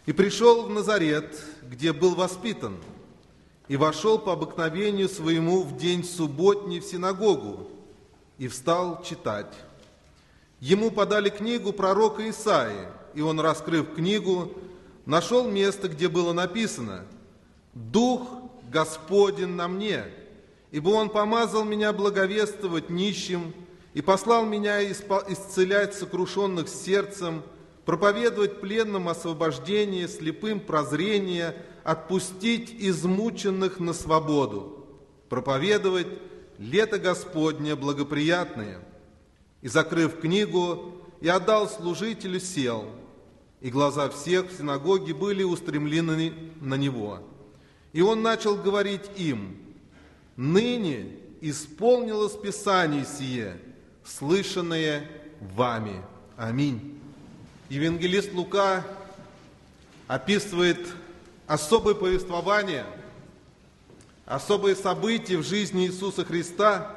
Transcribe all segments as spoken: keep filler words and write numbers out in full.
И пришел в Назарет, где был воспитан, и вошел по обыкновению своему в день субботний в синагогу, и встал читать. Ему подали книгу пророка Исаии, и он, раскрыв книгу, нашел место, где было написано: «Дух Господень на мне, ибо Он помазал меня благовествовать нищим и послал меня исцелять сокрушенных сердцем, проповедовать пленным освобождение, слепым прозрение, отпустить измученных на свободу, проповедовать лето Господне благоприятное». И, закрыв книгу, и отдал служителю, сел, и глаза всех в синагоге были устремлены на него. И он начал говорить им: «Ныне исполнилось Писание сие, слышанное вами». Аминь. Евангелист Лука описывает особое повествование, особые события в жизни Иисуса Христа,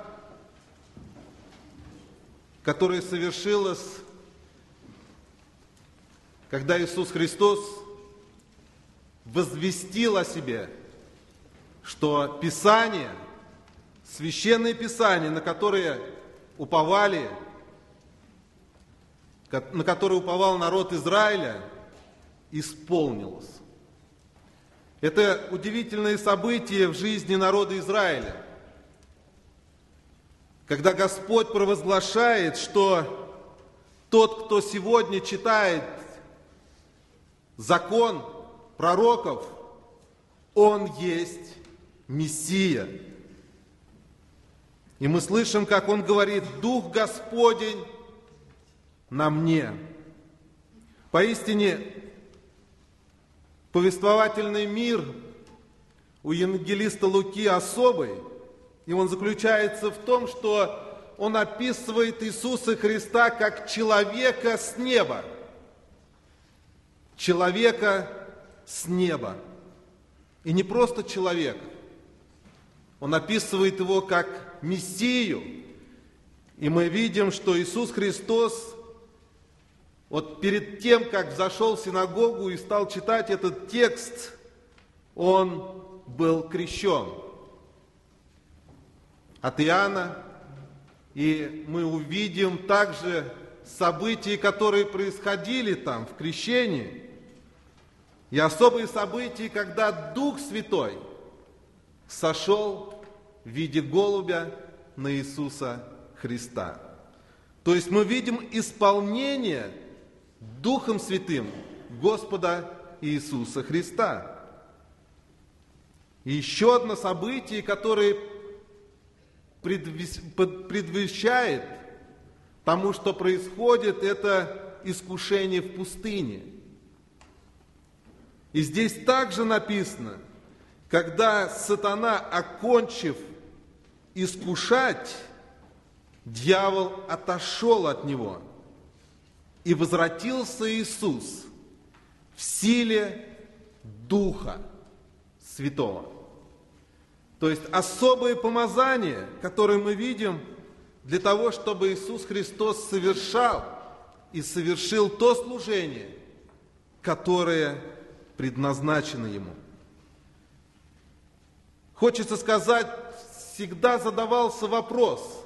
которое совершилось, когда Иисус Христос возвестил о себе, что Писание, Священное Писание, на которое уповали, на которое уповал народ Израиля, исполнилось. Это удивительное событие в жизни народа Израиля, когда Господь провозглашает, что тот, кто сегодня читает закон пророков, он есть Мессия. И мы слышим, как он говорит: «Дух Господень на мне». Поистине, повествовательный мир у евангелиста Луки особый, и он заключается в том, что он описывает Иисуса Христа как человека с неба. Человека с неба. И не просто человека. Он описывает его как Мессию. И мы видим, что Иисус Христос, вот перед тем, как зашел в синагогу и стал читать этот текст, он был крещен от Иоанна. И мы увидим также события, которые происходили там в крещении. И особые события, когда Дух Святой сошел в виде голубя на Иисуса Христа. То есть мы видим исполнение Духом Святым Господа Иисуса Христа. И еще одно событие, которое предвещает тому, что происходит, это искушение в пустыне. И здесь также написано, когда сатана, окончив искушать, дьявол отошел от него, и возвратился Иисус в силе Духа Святого. То есть особое помазание, которое мы видим для того, чтобы Иисус Христос совершал и совершил то служение, которое предназначено Ему. Хочется сказать, всегда задавался вопрос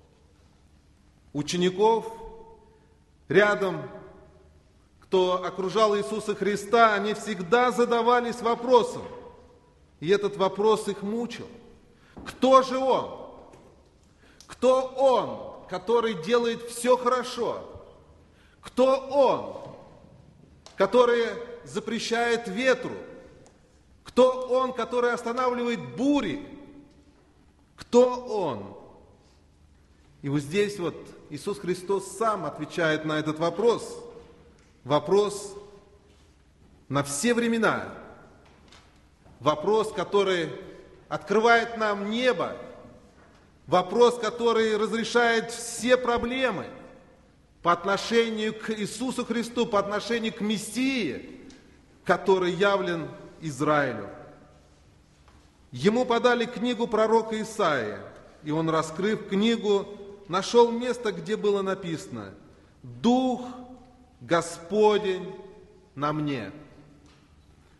учеников рядом, кто окружал Иисуса Христа, они всегда задавались вопросом, и этот вопрос их мучил. Кто же Он? Кто Он, который делает все хорошо? Кто Он, который запрещает ветру? Кто Он, который останавливает бури? Кто Он? И вот здесь вот Иисус Христос сам отвечает на этот вопрос. Вопрос на все времена. Вопрос, который открывает нам небо. Вопрос, который разрешает все проблемы по отношению к Иисусу Христу, по отношению к Мессии, который явлен Израилю. Ему подали книгу пророка Исаии, и он, раскрыв книгу, нашел место, где было написано: «Дух Господень на мне».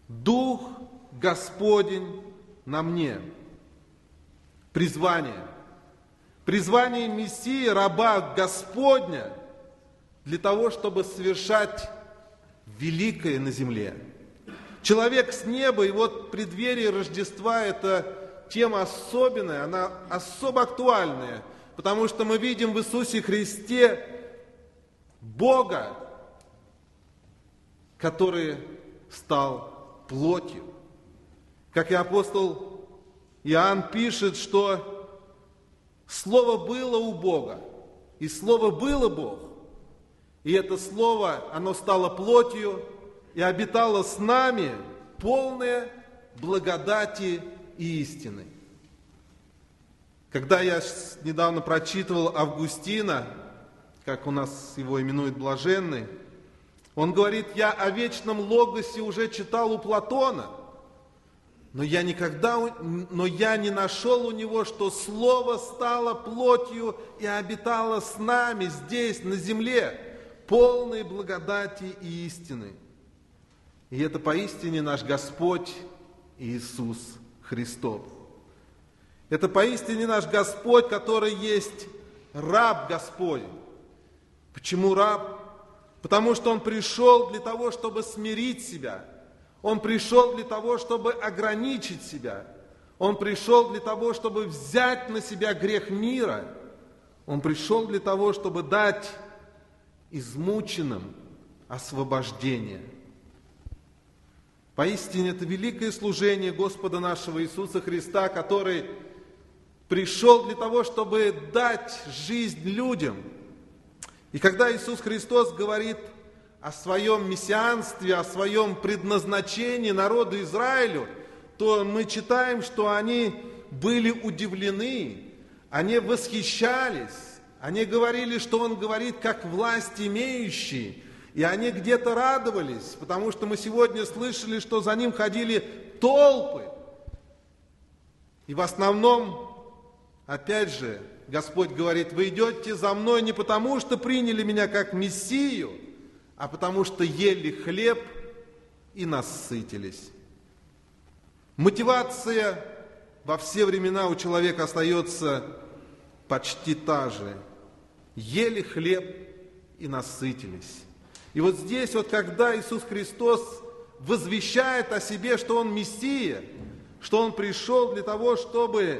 Дух Господень на мне. Призвание. Призвание Мессии, раба Господня, для того, чтобы совершать великое на земле. Человек с неба, и вот в преддверии Рождества эта тема особенная, она особо актуальная, потому что мы видим в Иисусе Христе Бога, который стал плотью. Как и апостол Иоанн пишет, что Слово было у Бога, и Слово было Бог. И это Слово, оно стало плотью и обитало с нами, полное благодати и истины. Когда я недавно прочитывал Августина, как у нас его именуют блаженный, он говорит: я о вечном логосе уже читал у Платона, но я никогда, но я не нашел у него, что Слово стало плотью и обитало с нами здесь, на земле, полной благодати и истины. И это поистине наш Господь Иисус Христос. Это поистине наш Господь, который есть раб Господень. Почему раб? Потому что Он пришел для того, чтобы смирить себя. Он пришел для того, чтобы ограничить себя. Он пришел для того, чтобы взять на себя грех мира. Он пришел для того, чтобы дать измученным освобождение. Поистине это великое служение Господа нашего Иисуса Христа, который пришел для того, чтобы дать жизнь людям. И когда Иисус Христос говорит о своем мессианстве, о своем предназначении народу Израилю, то мы читаем, что они были удивлены, они восхищались, они говорили, что Он говорит как власть имеющий, и они где-то радовались, потому что мы сегодня слышали, что за Ним ходили толпы. И в основном, опять же, Господь говорит: вы идете за Мной не потому, что приняли Меня как Мессию, а потому что ели хлеб и насытились. Мотивация во все времена у человека остается почти та же. Ели хлеб и насытились. И вот здесь, вот когда Иисус Христос возвещает о себе, что Он Мессия, что Он пришел для того, чтобы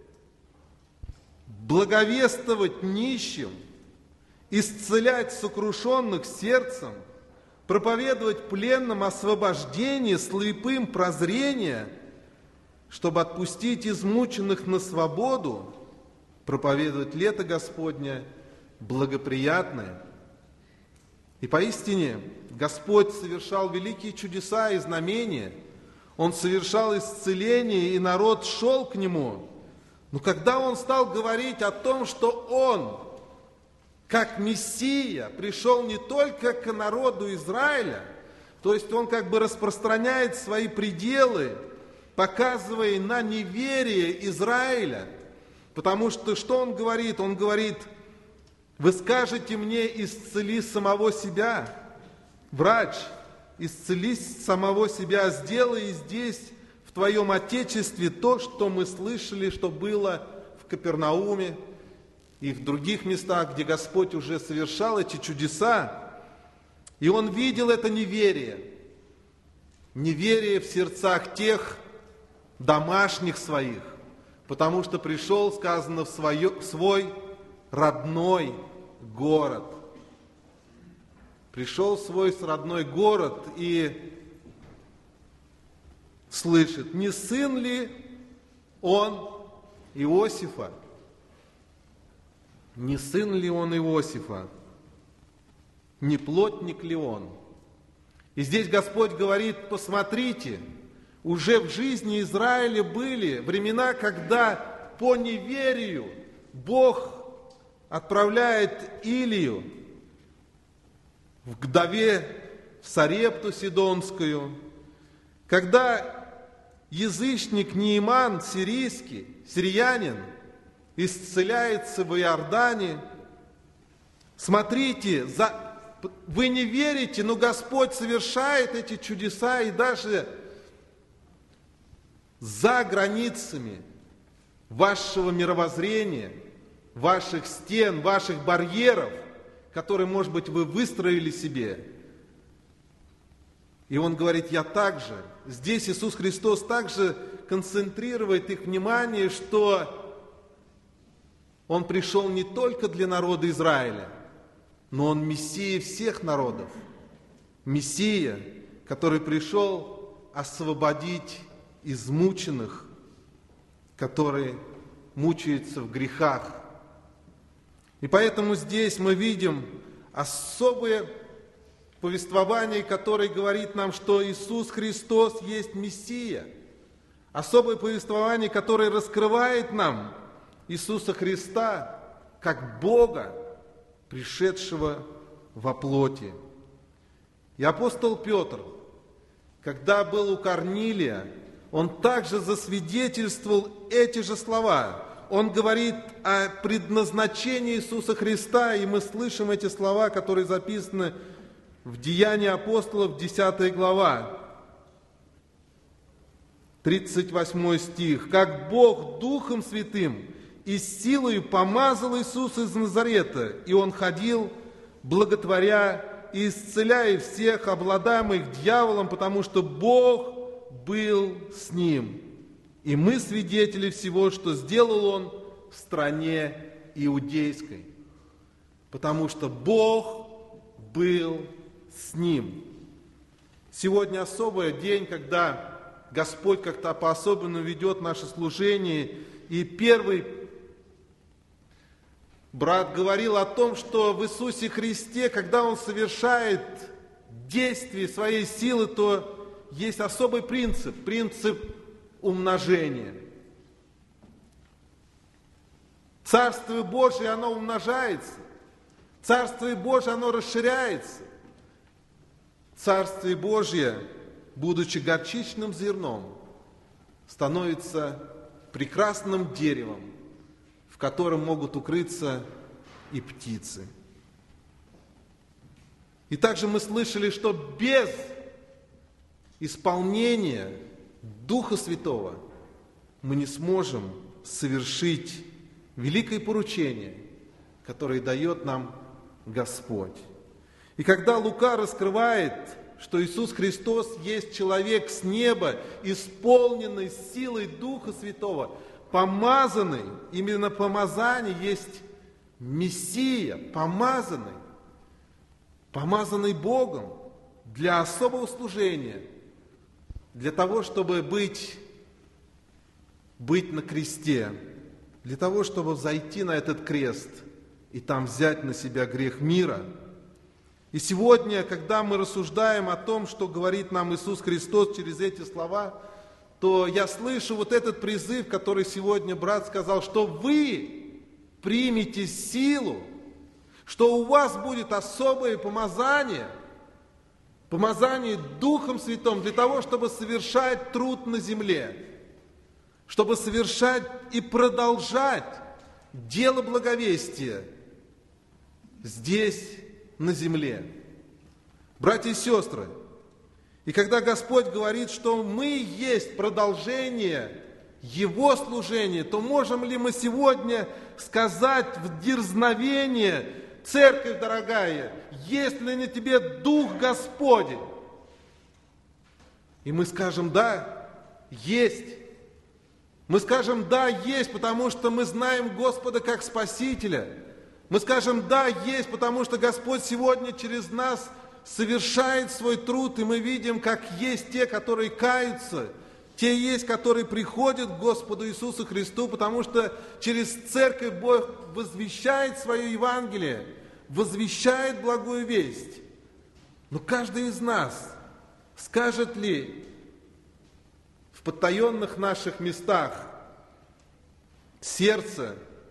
благовествовать нищим, исцелять сокрушенных сердцем, проповедовать пленным освобождение, слепым прозрение, чтобы отпустить измученных на свободу, проповедовать лето Господне благоприятное. И поистине Господь совершал великие чудеса и знамения. Он совершал исцеление, и народ шел к Нему. Но когда Он стал говорить о том, что Он, как Мессия, пришел не только к народу Израиля, то есть Он как бы распространяет свои пределы, показывая на неверие Израиля. Потому что что Он говорит? Он говорит: вы скажете мне: исцели самого себя. Врач, исцели самого себя, сделай здесь, в твоем Отечестве, то, что мы слышали, что было в Капернауме и в других местах, где Господь уже совершал эти чудеса. И Он видел это неверие. Неверие в сердцах тех домашних своих, потому что пришел, сказано, в, свое, в свой родной город. Пришел в свой родной город и слышит: не сын ли он Иосифа? Не сын ли он Иосифа? Не плотник ли он? И здесь Господь говорит: посмотрите, уже в жизни Израиля были времена, когда по неверию Бог отправляет Илию в вдове в Сарепту Сидонскую, когда язычник Неиман сирийский, сириянин, исцеляется в Иордане. Смотрите, за... вы не верите, но Господь совершает эти чудеса, и даже за границами вашего мировоззрения, ваших стен, ваших барьеров, которые, может быть, вы выстроили себе. И Он говорит, я также. Здесь Иисус Христос также концентрирует их внимание, что Он пришел не только для народа Израиля, но Он Мессия всех народов. Мессия, который пришел освободить измученных, которые мучаются в грехах. И поэтому здесь мы видим особое повествование, которое говорит нам, что Иисус Христос есть Мессия. Особое повествование, которое раскрывает нам Иисуса Христа как Бога, пришедшего во плоти. И апостол Петр, когда был у Корнилия, он также засвидетельствовал эти же слова. Он говорит о предназначении Иисуса Христа, и мы слышим эти слова, которые записаны в Деянии апостолов, десятая глава, тридцать восьмой стих. «Как Бог Духом Святым и силою помазал Иисуса из Назарета, и Он ходил, благотворя и исцеляя всех обладаемых дьяволом, потому что Бог был с Ним. И мы свидетели всего, что сделал Он в стране иудейской, потому что Бог был с Ним». Сегодня особый день, когда Господь как-то по-особенному ведет наше служение. И первый брат говорил о том, что в Иисусе Христе, когда Он совершает действие своей силы, то есть особый принцип, принцип умножения. Царствие Божие, оно умножается. Царствие Божие, оно расширяется. Царствие Божье, будучи горчичным зерном, становится прекрасным деревом, в котором могут укрыться и птицы. И также мы слышали, что без исполнения Духа Святого мы не сможем совершить великое поручение, которое дает нам Господь. И когда Лука раскрывает, что Иисус Христос есть человек с неба, исполненный силой Духа Святого, помазанный, именно помазание есть Мессия, помазанный, помазанный Богом для особого служения, для того, чтобы быть, быть на кресте, для того, чтобы взойти на этот крест и там взять на себя грех мира. И сегодня, когда мы рассуждаем о том, что говорит нам Иисус Христос через эти слова, то я слышу вот этот призыв, который сегодня брат сказал, что вы примете силу, что у вас будет особое помазание, помазание Духом Святым для того, чтобы совершать труд на земле, чтобы совершать и продолжать дело благовестия здесь, на земле. Братья и сестры, и когда Господь говорит, что мы есть продолжение Его служения, то можем ли мы сегодня сказать в дерзновение: церковь дорогая, есть ли на тебе Дух Господень? И мы скажем: да, есть. Мы скажем: да, есть, потому что мы знаем Господа как Спасителя. Мы скажем: да, есть, потому что Господь сегодня через нас совершает свой труд, и мы видим, как есть те, которые каются, те есть, которые приходят к Господу Иисусу Христу, потому что через церковь Бог возвещает свое Евангелие, возвещает благую весть. Но каждый из нас скажет ли в потаенных наших местах сердце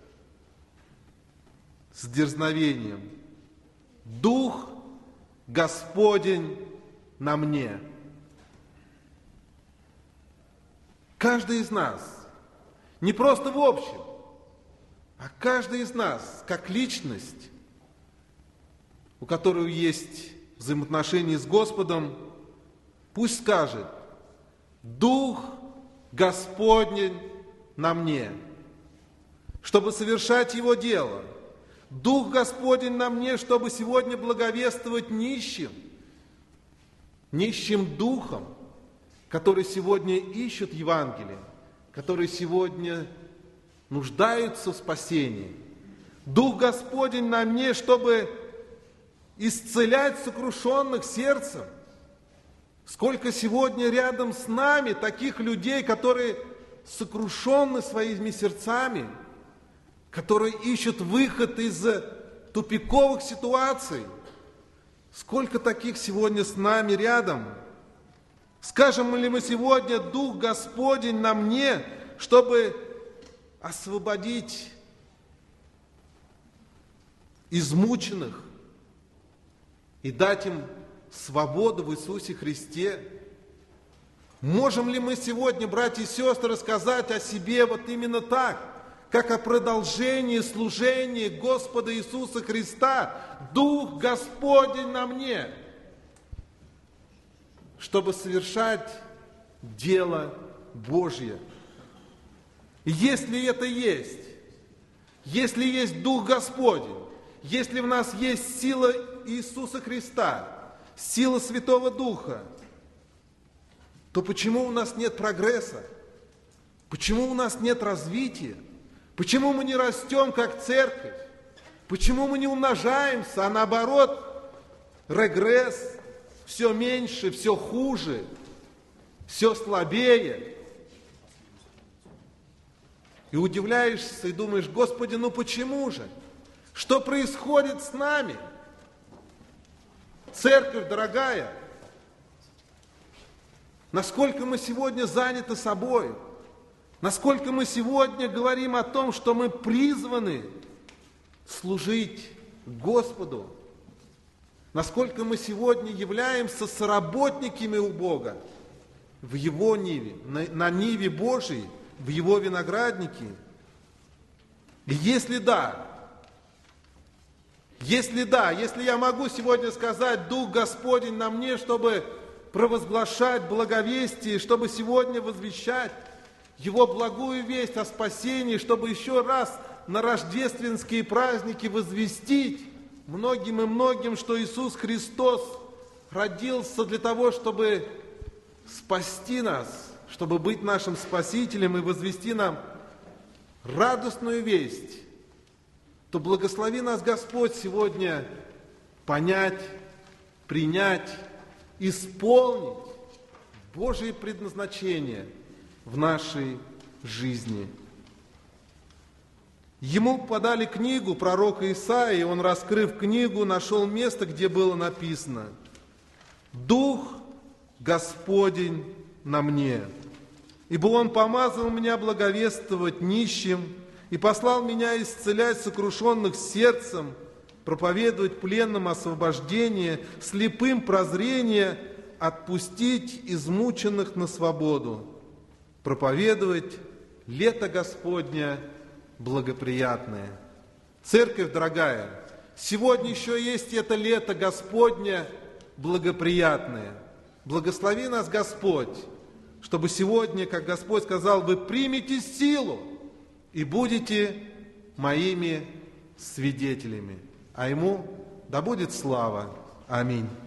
с дерзновением: Дух Господень на мне? Каждый из нас, не просто в общем, а каждый из нас, как личность, у которой есть взаимоотношения с Господом, пусть скажет: Дух Господень на мне, чтобы совершать Его дело. Дух Господень на мне, чтобы сегодня благовествовать нищим, нищим духом, которые сегодня ищут Евангелие, которые сегодня нуждаются в спасении. Дух Господень на мне, чтобы исцелять сокрушенных сердцем. Сколько сегодня рядом с нами таких людей, которые сокрушены своими сердцами, которые ищут выход из тупиковых ситуаций. Сколько таких сегодня с нами рядом? Скажем ли мы сегодня: Дух Господень на мне, чтобы освободить измученных и дать им свободу в Иисусе Христе? Можем ли мы сегодня, братья и сестры, сказать о себе вот именно так, как о продолжении служения Господа Иисуса Христа? Дух Господень на мне, чтобы совершать дело Божье. И если это есть, если есть Дух Господень, если в нас есть сила Иисуса Христа, сила Святого Духа, то почему у нас нет прогресса? Почему у нас нет развития? Почему мы не растем как церковь? Почему мы не умножаемся, а наоборот, регресс, все меньше, все хуже, все слабее? И удивляешься и думаешь: Господи, ну почему же? Что происходит с нами? Церковь дорогая, насколько мы сегодня заняты собой, насколько мы сегодня говорим о том, что мы призваны служить Господу, насколько мы сегодня являемся соработниками у Бога в Его ниве, на, на ниве Божией, в Его винограднике. И если да, если да, если я могу сегодня сказать: Дух Господень на мне, чтобы провозглашать благовестие, чтобы сегодня возвещать Его благую весть о спасении, чтобы еще раз на рождественские праздники возвестить многим и многим, что Иисус Христос родился для того, чтобы спасти нас, чтобы быть нашим Спасителем и возвести нам радостную весть, то благослови нас Господь сегодня понять, принять, исполнить Божие предназначение в нашей жизни. Ему подали книгу пророка Исаии, и он, раскрыв книгу, нашел место, где было написано: «Дух Господень на мне, ибо Он помазал меня благовествовать нищим и послал меня исцелять сокрушенных сердцем, проповедовать пленным освобождение, слепым прозрение, отпустить измученных на свободу, проповедовать лето Господня благоприятное». Церковь дорогая, сегодня еще есть это лето Господня благоприятное. Благослови нас Господь, чтобы сегодня, как Господь сказал, вы примете силу и будете моими свидетелями. А Ему да будет слава. Аминь.